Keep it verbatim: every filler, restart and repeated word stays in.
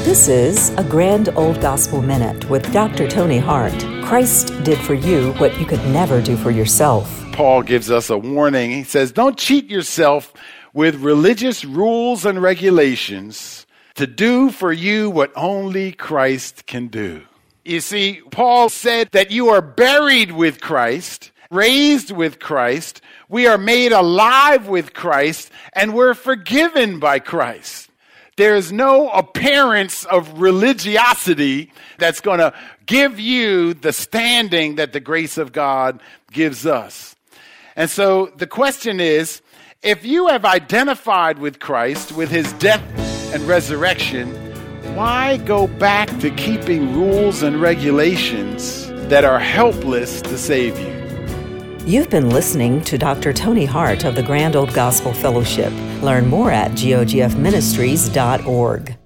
This is a Grand Old Gospel Minute with Doctor Tony Hart. Christ did for you what you could never do for yourself. Paul gives us a warning. He says, don't cheat yourself with religious rules and regulations to do for you what only Christ can do. You see, Paul said that you are buried with Christ, raised with Christ, we are made alive with Christ, and we're forgiven by Christ. There's no appearance of religiosity that's going to give you the standing that the grace of God gives us. And so the question is, if you have identified with Christ, with his death and resurrection, why go back to keeping rules and regulations that are helpless to save you? You've been listening to Doctor Tony Hart of the Grand Old Gospel Fellowship. Learn more at G O G F ministries dot org.